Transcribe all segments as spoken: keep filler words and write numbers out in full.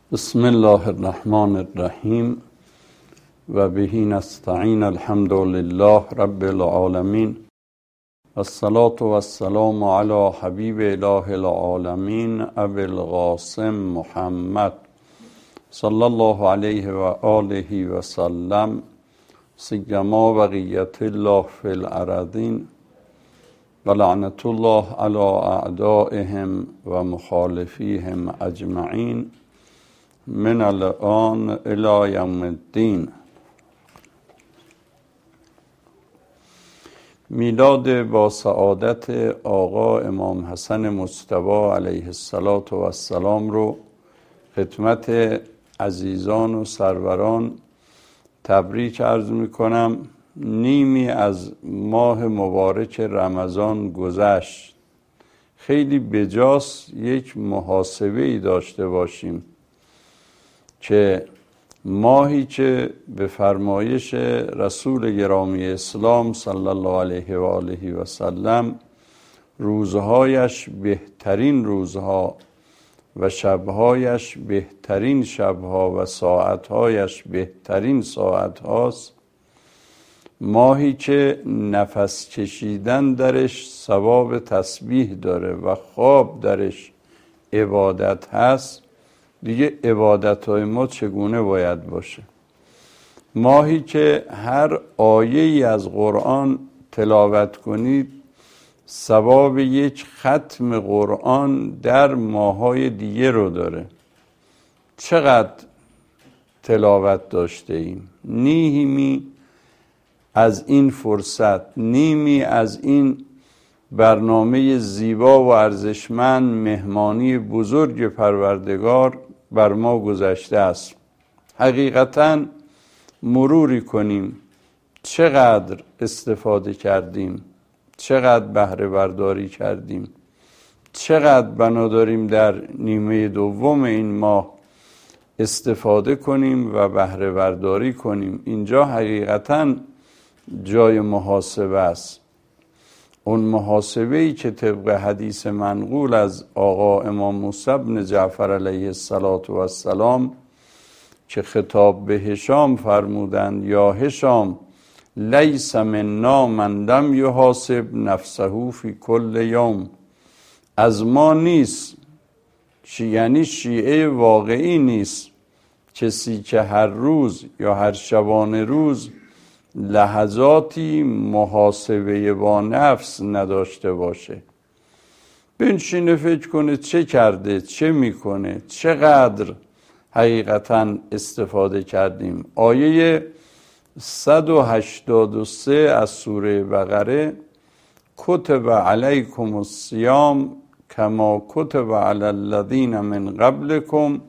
بسم الله الرحمن الرحیم و به نستعین. الحمد لله رب العالمین و الصلاة و السلام علی حبیب اله العالمین ابی القاسم محمد صلی الله علیه و آله و سلم، سیما بقیت الله فی الارضین و لعنت الله علی اعدائهم و مخالفیهم اجمعین من الان الی یوم الدین. میلاد با سعادت آقا امام حسن مجتبی علیه السلام رو خدمت عزیزان و سروران تبریک عرض میکنم. نیمی از ماه مبارک رمضان گذشت. خیلی بجاست یک محاسبه ای داشته باشیم که ماهی که به فرمایش رسول گرامی اسلام صلی الله علیه و آله و سلم روزهایش بهترین روزها و شبهایش بهترین شبها و ساعتهایش بهترین ساعتهاست، ماهی که نفس کشیدن درش ثواب تسبیح داره و خواب درش عبادت هست، دیگه عبادتهای ما چگونه باید باشه؟ ماهی که هر آیه ای از قرآن تلاوت کنید ثواب یک ختم قرآن در ماهای دیگه رو داره. چقدر تلاوت داشته ایم؟ نیمی از این فرصت، نیمی از این برنامه زیبا و ارزشمند مهمانی بزرگ پروردگار بر ما گذشته است. حقیقتاً مروری کنیم چقدر استفاده کردیم، چقدر بهره برداری کردیم، چقدر بنا داریم در نیمه دوم این ماه استفاده کنیم و بهره برداری کنیم. اینجا حقیقتاً جای محاسبه است. اون محاسبه‌ای که طبق حدیث منقول از آقا امام موسی بن جعفر علیه السلام که خطاب به هشام فرمودند یا هشام لیس منا من لم یحاسب نفسه فی کل یوم، از ما نیست، یعنی شیعه واقعی نیست کسی که هر روز یا هر شبانه روز لحظاتی محاسبه با نفس نداشته باشه. بنشینه فکر کنه چه کرده، چه میکنه، چقدر حقیقتا استفاده کردیم. آیه صد و هشتاد و سه از سوره بقره: کتب علیکم الصیام کما کتب علی الذین من قبلکم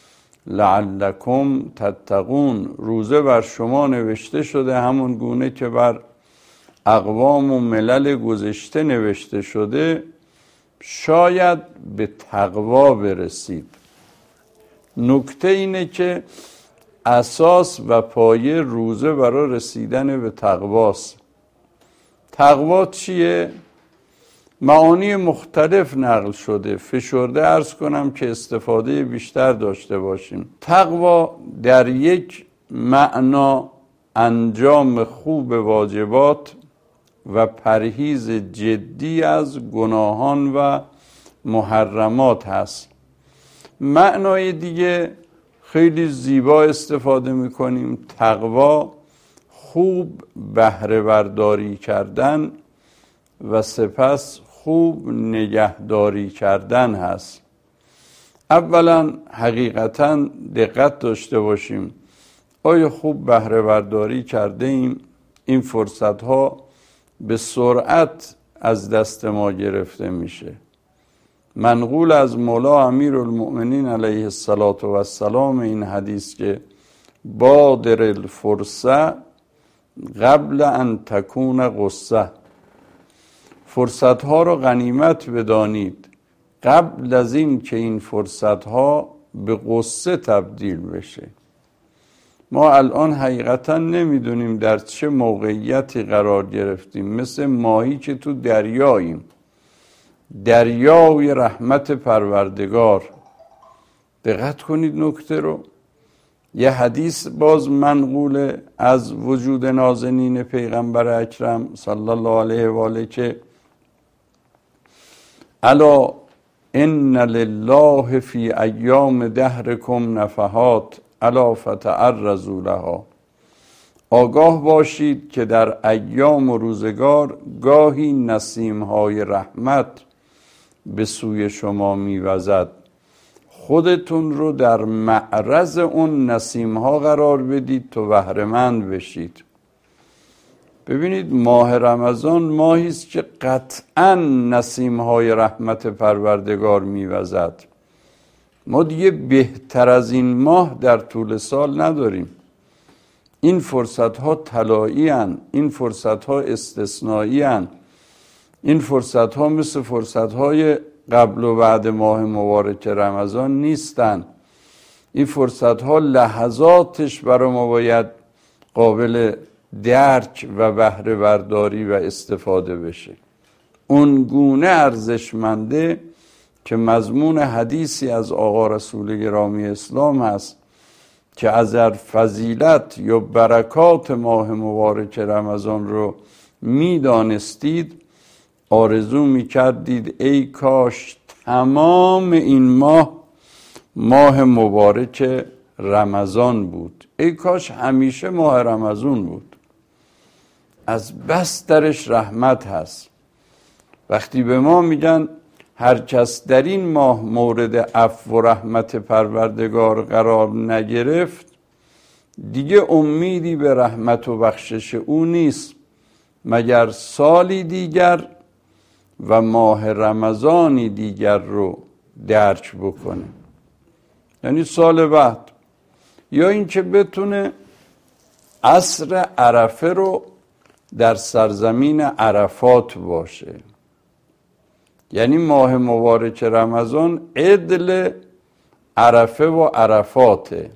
لعلکم تتقون، روزه بر شما نوشته شده همون گونه که بر اقوام و ملل گذشته نوشته شده، شاید به تقوا برسید. نکته اینه که اساس و پایه روزه برای رسیدن به تقواست. تقوا چیه؟ معانی مختلف نقل شده، فشرده عرض کنم که استفاده بیشتر داشته باشیم. تقوا در یک معنا انجام خوب واجبات و پرهیز جدی از گناهان و محرمات هست. معنای دیگه خیلی زیبا استفاده میکنیم. تقوا خوب بهره برداری کردن و سپس خوب نگهداری کردن هست. اولا حقیقتا دقت داشته باشیم آیا خوب بهره برداری کرده ایم؟ این فرصت ها به سرعت از دست ما گرفته میشه. منقول از مولا امیر المؤمنین علیه السلام این حدیث که بادر الفرصه قبل ان تکون غصه، فرصت ها رو غنیمت بدانید قبل از این که این فرصت ها به غصه تبدیل بشه. ما الان حقیقتا نمیدونیم در چه موقعیتی قرار گرفتیم، مثل ماهی که تو دریاییم، دریای رحمت پروردگار. دقت کنید نکته رو. یه حدیث باز منقوله از وجود نازنین پیغمبر اکرم صلی الله علیه و آله که الا ان لله فی ایام دهرکم نفحات الا فتعرضوا لها. آگاه باشید که در ایام و روزگار گاهی نسیم‌های رحمت به سوی شما می‌وزد، خودتون رو در معرض اون نسیم‌ها قرار بدید تا بهره‌مند بشید. ببینید ماه رمضان ماهی است که قطعاً نسیم‌های رحمت پروردگار می‌وزد. ما دیگه بهتر از این ماه در طول سال نداریم. این فرصت‌ها طلایی هستند، این فرصت‌ها استثنایی هستند. این فرصت‌ها مثل فرصت‌های قبل و بعد ماه مبارک رمضان نیستند. این فرصت‌ها لحظاتش برای ما باید قابل درک و بهره برداری و استفاده بشه. اون گونه ارزشمنده که مضمون حدیثی از آقا رسول گرامی اسلام هست که از فضیلت یا برکات ماه مبارک رمضان رو میدانستید، آرزو میکردید ای کاش تمام این ماه ماه مبارک رمضان بود، ای کاش همیشه ماه رمضان بود. از بس درش رحمت هست. وقتی به ما میگن هر کس در این ماه مورد عفو و رحمت پروردگار قرار نگرفت، دیگه امیدی به رحمت و بخشش او نیست مگر سالی دیگر و ماه رمضانی دیگر رو درک بکنه، یعنی سال بعد، یا اینکه بتونه عصر عرفه رو در سرزمین عرفات باشه. یعنی ماه مبارک رمضان عدل عرفه و عرفاته،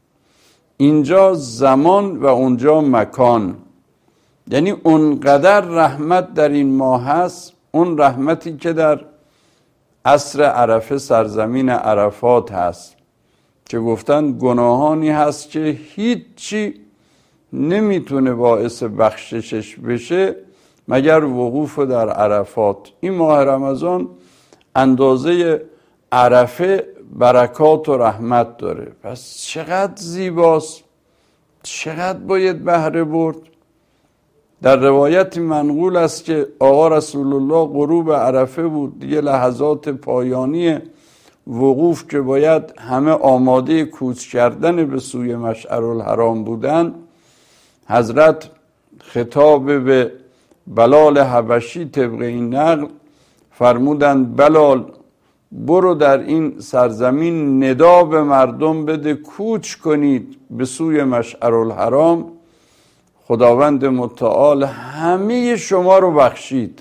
اینجا زمان و اونجا مکان. یعنی اونقدر رحمت در این ماه هست، اون رحمتی که در عصر عرفه سرزمین عرفات هست که گفتن گناهانی هست که هیچی نمیتونه باعث بخششش بشه مگر وقوف در عرفات. این ماه رمضان اندازه عرفه برکات و رحمت داره. پس چقدر زیباست، چقدر باید بهره برد. در روایت منقول است که آقا رسول الله غروب عرفه بود، دیگه لحظات پایانی وقوف که باید همه آماده کوچ کردن به سوی مشعرالحرام بودن، حضرت خطاب به بلال حبشی طبق این نقل فرمودند بلال برو در این سرزمین ندا به مردم بده کوچ کنید به سوی مشعرالحرام، خداوند متعال همه شما رو بخشید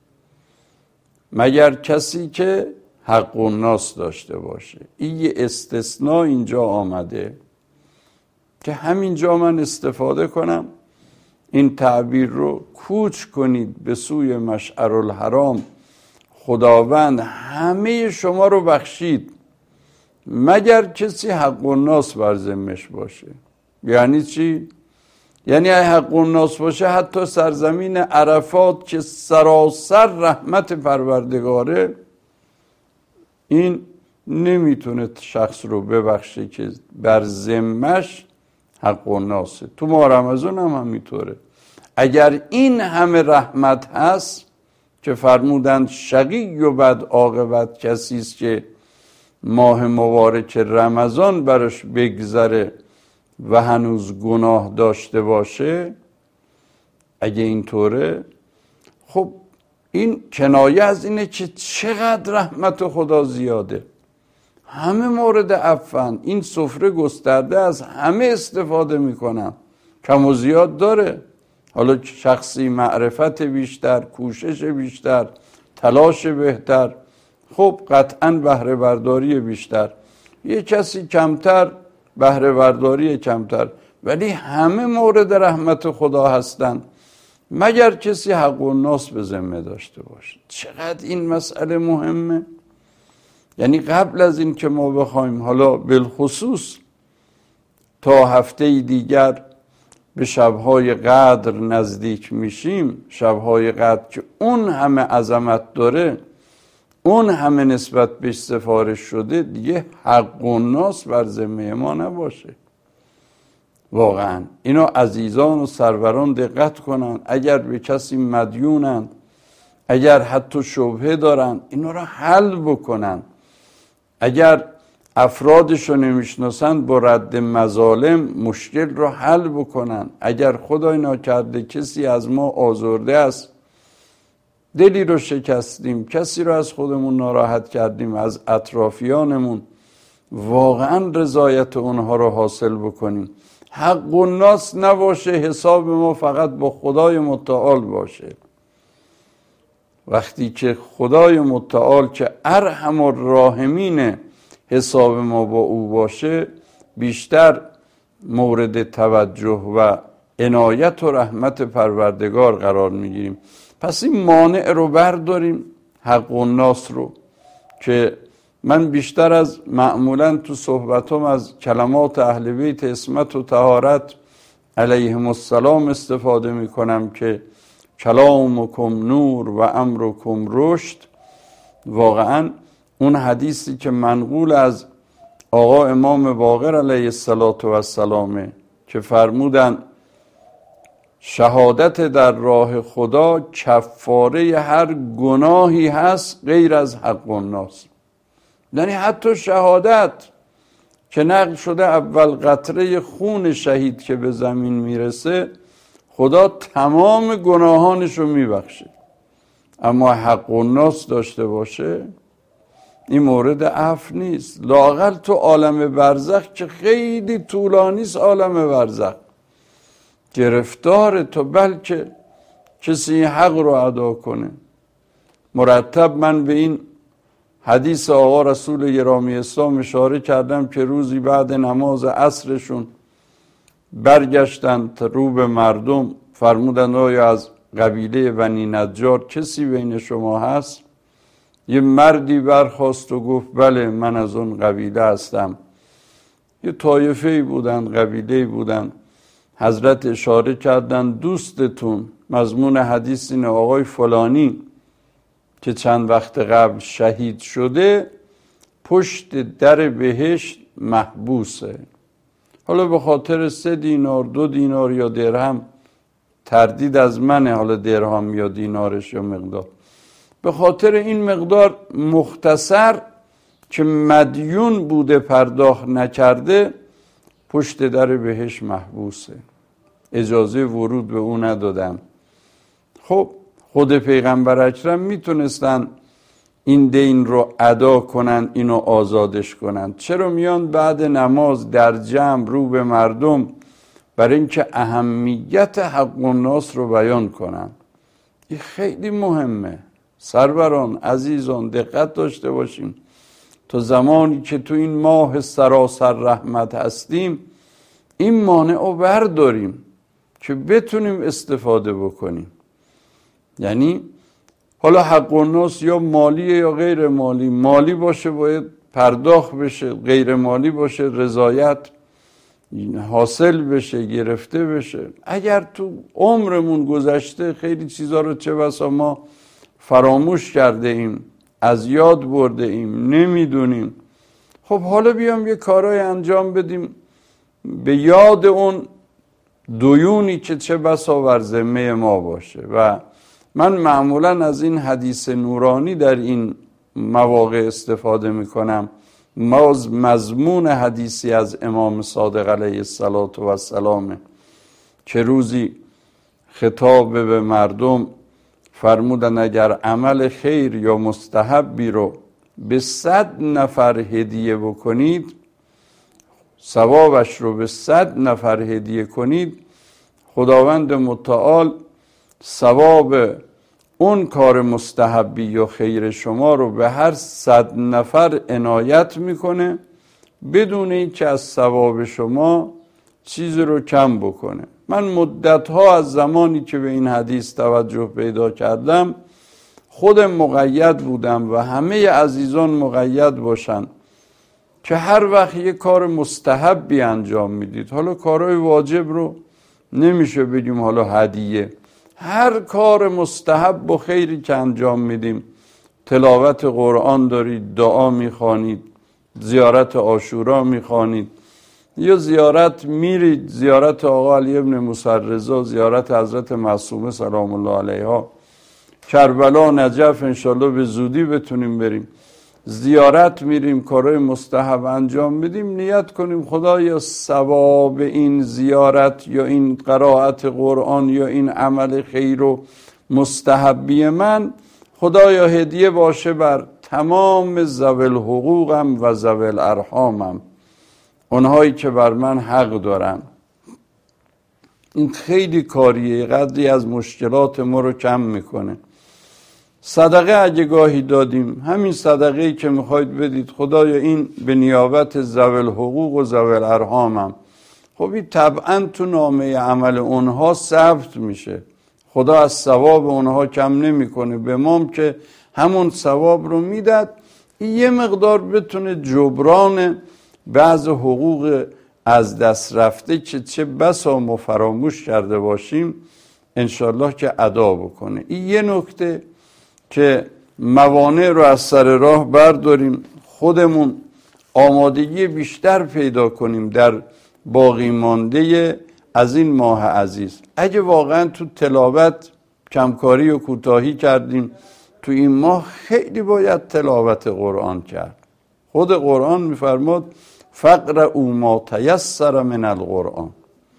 مگر کسی که حق الناس داشته باشه. این یه استثناء اینجا آمده که همینجا من استفاده کنم این تعبیر رو، کوچ کنید به سوی مشعرالحرام، خداوند همه شما رو بخشید مگر کسی حق الناس بر ذمه‌اش باشه. یعنی چی؟ یعنی اگه حق الناس باشه حتی سرزمین عرفات که سراسر رحمت پروردگاره، این نمیتونه شخص رو ببخشه که بر ذمه‌اش حق الناسه. تو ماه رمضان هم همینطوره. اگر این همه رحمت هست که فرمودند شقی و بد عاقبت کسی است که ماه مبارک رمضان برش بگذره و هنوز گناه داشته باشه، اگه اینطوره خب این کنایه از اینه که چقدر رحمت خدا زیاده، همه مورد عفوان، این سفره گسترده از همه استفاده میکنن، کم و زیاد داره. حالا شخصی معرفت بیشتر، کوشش بیشتر، تلاش بهتر، خب قطعاً بهره برداری بیشتر، یه کسی کمتر بهره برداری کمتر، ولی همه مورد رحمت خدا هستن مگر کسی حق الناس به ذمه داشته باشه. چقدر این مسئله مهمه. یعنی قبل از این که ما بخوایم حالا بالخصوص تا هفته دیگر به شبهای قدر نزدیک میشیم، شبهای قدر که اون همه عظمت داره، اون همه نسبت بهش سفارش شده، دیگه حق و ناس بر ذمه ما نباشه. واقعا اینو عزیزان و سروران دقت کنن. اگر به کسی مدیونن، اگر حتی شبهه دارن، اینا رو حل بکنن. اگر افرادشو نمیشناسن با رد مظالم مشکل رو حل بکنن. اگر خدای ناکرده کسی از ما آزرده است، دلی رو شکستیم، کسی رو از خودمون ناراحت کردیم، از اطرافیانمون، واقعا رضایت اونها رو حاصل بکنیم. حق و ناس نباشه، حساب ما فقط با خدای متعال باشه. وقتی که خدای متعال که ارحم الراحمین حساب ما با او باشه، بیشتر مورد توجه و عنایت و رحمت پروردگار قرار میگیریم. پس این مانع رو برداریم، حق و ناس رو، که من بیشتر از معمولا تو صحبتم از کلمات اهل بیت عصمت و طهارت علیهم السلام استفاده میکنم که کلامکم نور و امرکم رشد. واقعا اون حدیثی که منقول از آقا امام باقر علیه السلام که فرمودن شهادت در راه خدا کفاره هر گناهی هست غیر از حق و ناس. یعنی حتی شهادت که نقل شده اول قطره خون شهید که به زمین میرسه خدا تمام گناهانش رو میبخشه، اما حق و ناس داشته باشه این مورد عفو نیست. لااقل تو عالم برزخ که خیلی طولانی است، عالم برزخ گرفتار تو، بلکه کسی حق رو ادا کنه. مرتب من به این حدیث آقا رسول گرامی اسلام اشاره کردم که روزی بعد نماز عصرشون برگشتند رو به مردم، فرمودند آیا از قبیله بنی نجار کسی بین شما هست؟ یه مردی برخاست و گفت بله من از اون قبیله هستم. یه طایفه‌ای بودن، قبیله‌ای بودن. حضرت اشاره کردن دوستتون، مضمون حدیث اینه، آقای فلانی که چند وقت قبل شهید شده پشت در بهشت محبوسه. حالا به خاطر سه دینار، دو دینار یا درهم، تردید از منه حالا درهم یا دینارش یا مقدار، به خاطر این مقدار مختصر که مدیون بوده پرداخت نکرده پشت در بهشت محبوسه، اجازه ورود به اون ندادن. خب خود پیغمبر اکرم میتونستن این دین رو ادا کنن، اینو آزادش کنن. چرا میان بعد نماز در جمع رو به مردم برای اینکه اهمیت حق و ناس رو بیان کنن؟ این خیلی مهمه. سروران عزیزان دقت داشته باشیم، تا زمانی که تو این ماه سراسر رحمت هستیم این مانع رو برداریم که بتونیم استفاده بکنیم. یعنی حالا حق و ناس یا مالیه یا غیر مالی، مالی باشه باید پرداخت بشه، غیر مالی باشه رضایت حاصل بشه، گرفته بشه. اگر تو عمرمون گذشته خیلی چیزا رو چه بسا ما فراموش کرده ایم، از یاد برده ایم، نمیدونیم، خب حالا بیام یه کارای انجام بدیم به یاد اون دیونی که چه بسا بر ذمه ما باشه. و من معمولا از این حدیث نورانی در این مواقع استفاده میکنم. مضمون حدیثی از امام صادق علیه السلام که روزی خطاب به مردم فرمودن اگر عمل خیر یا مستحبی رو به صد نفر هدیه بکنید، ثوابش رو به صد نفر هدیه کنید، خداوند متعال ثواب اون کار مستحبی یا خیر شما رو به هر صد نفر عنایت میکنه بدون اینکه از ثواب شما چیزی رو کم بکنه. من مدتها از زمانی که به این حدیث توجه پیدا کردم خودم مقید بودم و همه عزیزان مقید باشن که هر وقت یه کار مستحبی انجام میدید، حالا کارهای واجب رو نمیشه بگیم حالا هدیه، هر کار مستحب و خیری که انجام میدیم، تلاوت قرآن دارید، دعا میخوانید، زیارت عاشورا میخوانید، یا زیارت میرید، زیارت آقا علی ابن موسی رضا، زیارت حضرت معصومه سلام الله علیها، کربلا، نجف انشالله به زودی بتونیم بریم، زیارت میریم، کارهای مستحب انجام میدیم، نیت کنیم خدایا ثواب این زیارت یا این قرائت قرآن یا این عمل خیر و مستحبی من خدایا هدیه باشه بر تمام ذوی الحقوقم و ذوی الارحامم، اونهایی که بر من حق دارن. این خیلی کاریه، قدری از مشکلات ما رو کم میکنه. صدقه اگه گاهی دادیم، همین صدقه‌ای که میخواید بدید خدایا این به نیابت ذوی الحقوق و ذوی الارحامم، خب این طبعا تو نامه عمل اونها ثبت میشه، خدا از ثواب اونها کم نمیکنه، به مام که همون ثواب رو میداد، یه مقدار بتونه جبران بعض حقوق از دست رفته که چه بسا ما فراموش کرده باشیم انشالله که ادا بکنه. این یه نکته که موانع رو از سر راه برداریم، خودمون آمادگی بیشتر پیدا کنیم در باقی مانده از این ماه عزیز. اگه واقعا تو تلاوت کمکاری و کوتاهی کردیم تو این ماه، خیلی باید تلاوت قرآن کرد. خود قرآن میفرماد فقرؤا ما تیسر من القرآن.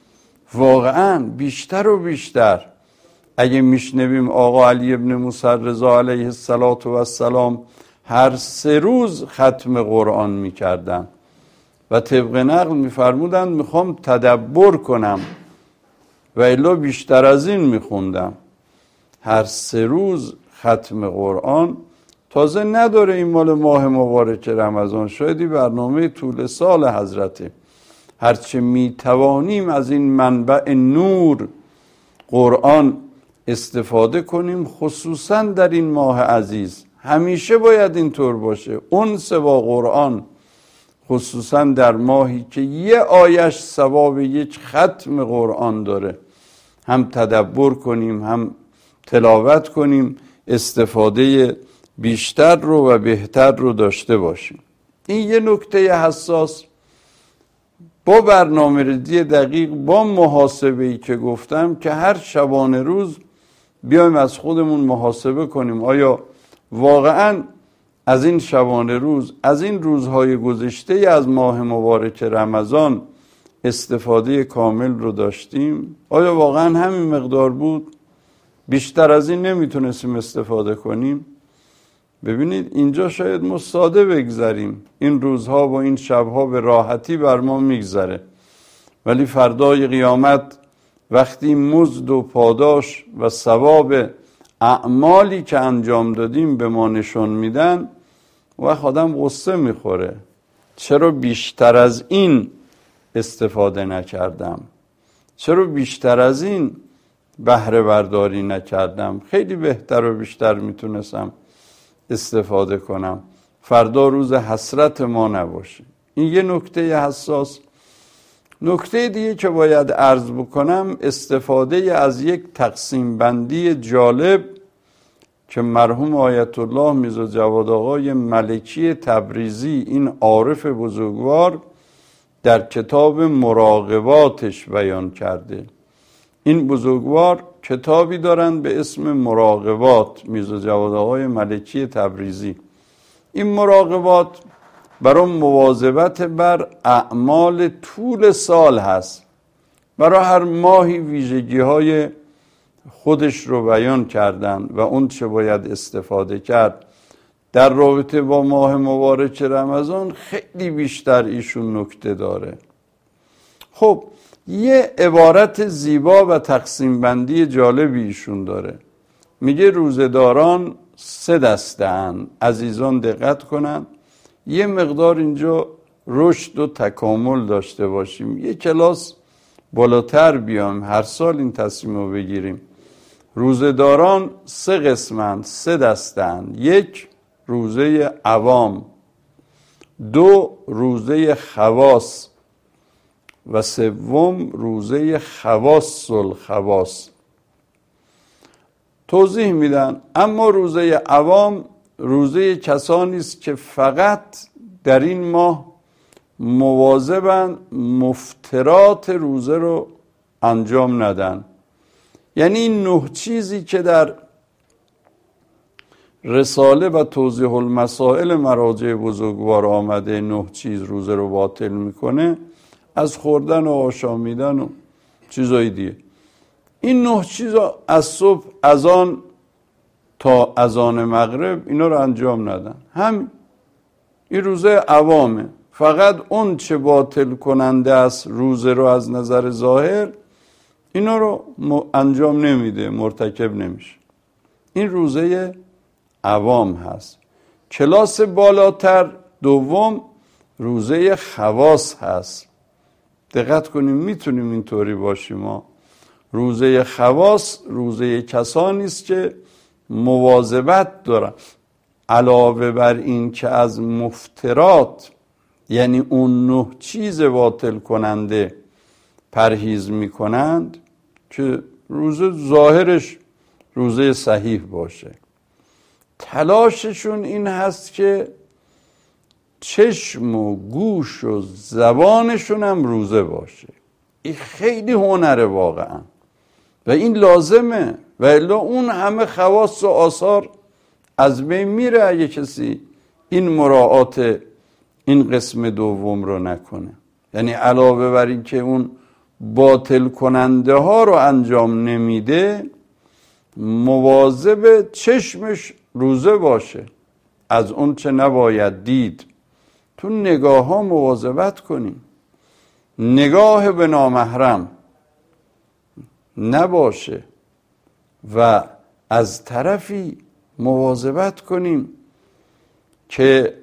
واقعا بیشتر و بیشتر اگه میشنویم آقا علی ابن موسی رضا علیه السلام هر سه روز ختم قرآن میکردن و طبق نقل میفرمودن میخوام تدبر کنم و الا بیشتر از این میخوندم. هر سه روز ختم قرآن، تازه نداره این مال ماه مبارک رمضان، شایدی برنامه طول سال حضرته. هرچه میتوانیم از این منبع نور قرآن استفاده کنیم، خصوصا در این ماه عزیز. همیشه باید اینطور باشه، انس با قرآن، خصوصا در ماهی که یه آیش ثواب یک ختم قرآن داره، هم تدبر کنیم هم تلاوت کنیم، استفاده بیشتر رو و بهتر رو داشته باشیم. این یه نکته حساس. با برنامه ریزی دقیق، با محاسبه‌ای که گفتم که هر شبانه روز بیایم از خودمون محاسبه کنیم، آیا واقعا از این شبانه روز، از این روزهای گذشته از ماه مبارک رمضان استفاده کامل رو داشتیم؟ آیا واقعا همین مقدار بود؟ بیشتر از این نمیتونستیم استفاده کنیم؟ ببینید اینجا شاید ما ساده بگذریم، این روزها و این شبها به راحتی بر ما میگذره، ولی فردای قیامت وقتی مزد و پاداش و ثواب اعمالی که انجام دادیم به ما نشون میدن، وقت آدم غصه میخوره، چرا بیشتر از این استفاده نکردم؟ چرا بیشتر از این بهره برداری نکردم؟ خیلی بهتر و بیشتر میتونستم استفاده کنم. فردا روز حسرت ما نباشه. این یه نکته حساس. نکته دیگه که باید عرض بکنم، استفاده از یک تقسیم بندی جالب که مرحوم آیت الله میرزا جواد آقای ملکی تبریزی، این عارف بزرگوار، در کتاب مراقباتش بیان کرده. این بزرگوار کتابی دارن به اسم مراقبات، میرزا جواد آقای ملکی تبریزی. این مراقبات برای مواظبت بر اعمال طول سال هست، برای هر ماهی ویژگی های خودش رو بیان کردن و اون چه باید استفاده کرد. در رابطه با ماه مبارک رمضان خیلی بیشتر ایشون نکته داره. خب یه عبارت زیبا و تقسیم بندی جالبی ایشون داره، میگه روزداران سه دسته اند. عزیزان دقت کنن، یه مقدار اینجا رشد و تکامل داشته باشیم، یه کلاس بالاتر بیام، هر سال این تصمیم رو بگیریم. روزه‌داران سه قسمند، سه دستند. یک، روزه عوام، دو، روزه خواص و سوم روزه خواص الخواص. توضیح میدن. اما روزه عوام روزه کسانی است که فقط در این ماه مواظبن مفطرات روزه رو انجام ندن. یعنی این نه چیزی که در رساله و توضیح المسائل مراجع بزرگوار آمده، نه چیز روزه رو باطل میکنه، از خوردن و آشامیدن و چیزای دیگه. این نه چیز از صبح اذان تا اذان مغرب اینا رو انجام ندن. هم این روزه عوامه، فقط اون چه باطل کننده است روزه رو از نظر ظاهر اینا رو انجام نمیده، مرتکب نمیشه. این روزه عوام هست. کلاس بالاتر دوم روزه خواص هست. دقت کنیم، میتونیم اینطوری باشیم ما. روزه خواص روزه کسانی است که مواظبت دارن، علاوه بر این که از مفطرات یعنی اون نه چیز باطل کننده پرهیز میکنند که روزه ظاهرش روزه صحیح باشه. تلاششون این هست که چشم و گوش و زبانشون هم روزه باشه. این خیلی هنره واقعا و این لازمه، و الا اون همه خواص و آثار از بین میره اگه کسی این مراعات این قسم دوم رو نکنه. یعنی علاوه بر این که اون باطل کننده ها رو انجام نمیده، مواظب چشمش روزه باشه از اون چه نباید دید. تو نگاه ها مواظبت کنیم، نگاه به نامحرم نباشه، و از طرفی مواظبت کنیم که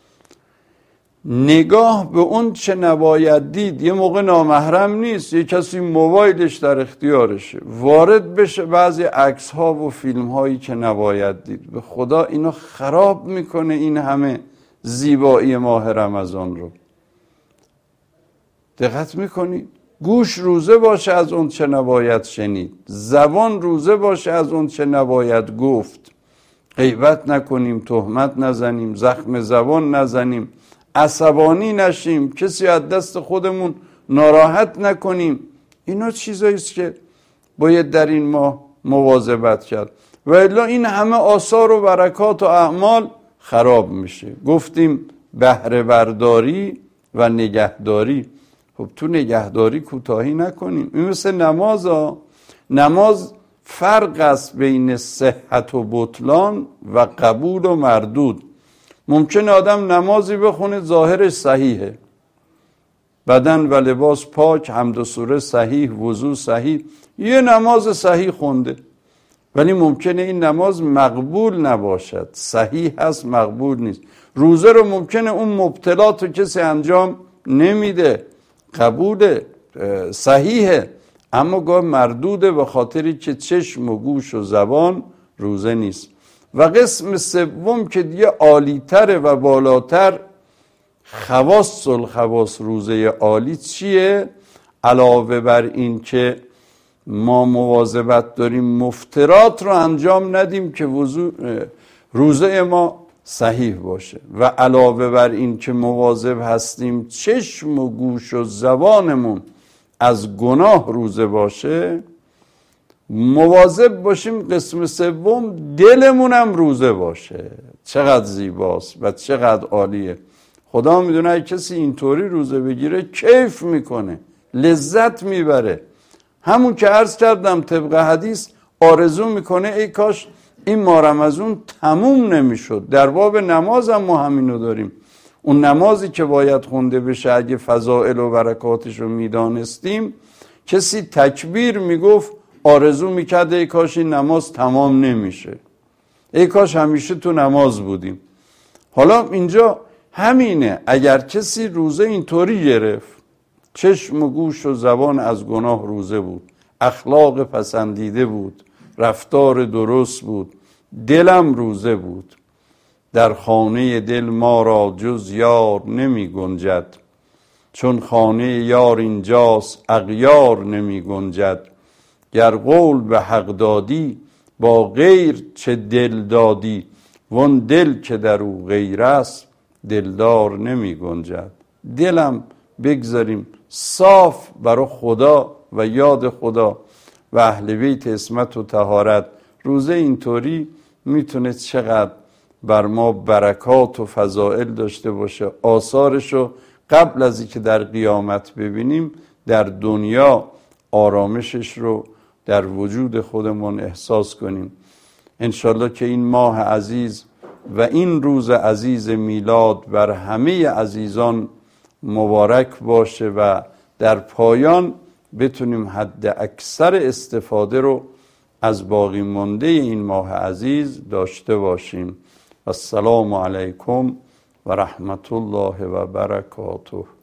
نگاه به اون چه نباید دید. یه موقع نامحرم نیست، یه کسی موبایلش در اختیارشه، وارد بشه بعضی عکس ها و فیلم هایی که نباید دید. به خدا اینو خراب میکنه این همه زیبایی ماه رمضان رو. دقت میکنید؟ گوش روزه باشه از اون چه نباید شنید، زبان روزه باشه از اون چه نباید گفت. غیبت نکنیم، تهمت نزنیم، زخم زبان نزنیم، عصبانی نشیم، کسی از دست خودمون ناراحت نکنیم. اینا چیزایی است که باید در این ماه مواظبت کرد، و الا این همه آثار و برکات و اعمال خراب میشه. گفتیم بهره برداری و نگهداری. خب تو نگهداری کوتاهی نکنیم. این مثل نماز ها. نماز فرق است بین صحت و بطلان و قبول و مردود. ممکن آدم نمازی بخونه ظاهرش صحیحه، بدن و لباس پاک، حمد و سوره صحیح، وضو صحیح، یه نماز صحیح خونده، ولی ممکنه این نماز مقبول نباشد. صحیح هست مقبول نیست. روزه رو ممکنه اون مبتلات رو کسی انجام نمیده، قبوله، صحیحه، اما گاه مردوده به خاطری که چشم و گوش و زبان روزه نیست. و قسم سوم که دیگه عالی‌تره و بالاتر، خواص الخواص روزه عالی چیه؟ علاوه بر این که ما مواظبت داریم مفطرات رو انجام ندیم که وضو روزه ما صحیح باشه، و علاوه بر این که مواظب هستیم چشم و گوش و زبانمون از گناه روزه باشه، مواظب باشیم قسم سوم دلمونم روزه باشه. چقدر زیباست و چقدر عالیه. خدا میدونه اگه کسی اینطوری روزه بگیره کیف میکنه، لذت میبره. همون که عرض کردم طبق حدیث آرزو میکنه ای کاش این ماه رمضان تموم نمیشد. در باب نماز هم ما همینو داریم. اون نمازی که باید خونده بشه اگه فضائل و برکاتش رو میدانستیم، کسی تکبیر میگفت آرزو میکرد ای کاش این نماز تمام نمیشه، ای کاش همیشه تو نماز بودیم. حالا اینجا همینه. اگر کسی روزه اینطوری گرفت، چشم و گوش و زبان از گناه روزه بود، اخلاق پسندیده بود، رفتار درست بود، دلم روزه بود. در خانه دل ما را جز یار نمی گنجد، چون خانه یار اینجاست اغیار نمی گنجد. گر قول به حق دادی با غیر چه دل دادی، وان دل که در او غیر است دلدار نمی گنجد. دلم بگذاریم صاف برای خدا و یاد خدا و اهل بیت عصمت و طهارت. روزه اینطوری میتونه چقدر بر ما برکات و فضائل داشته باشه. آثارشو قبل از اینکه در قیامت ببینیم، در دنیا آرامشش رو در وجود خودمون احساس کنیم. انشالله که این ماه عزیز و این روز عزیز میلاد بر همه عزیزان مبارک باشه و در پایان بتونیم حد اکثر استفاده رو از باقی مانده این ماه عزیز داشته باشیم. السلام علیکم و رحمت الله و برکاته.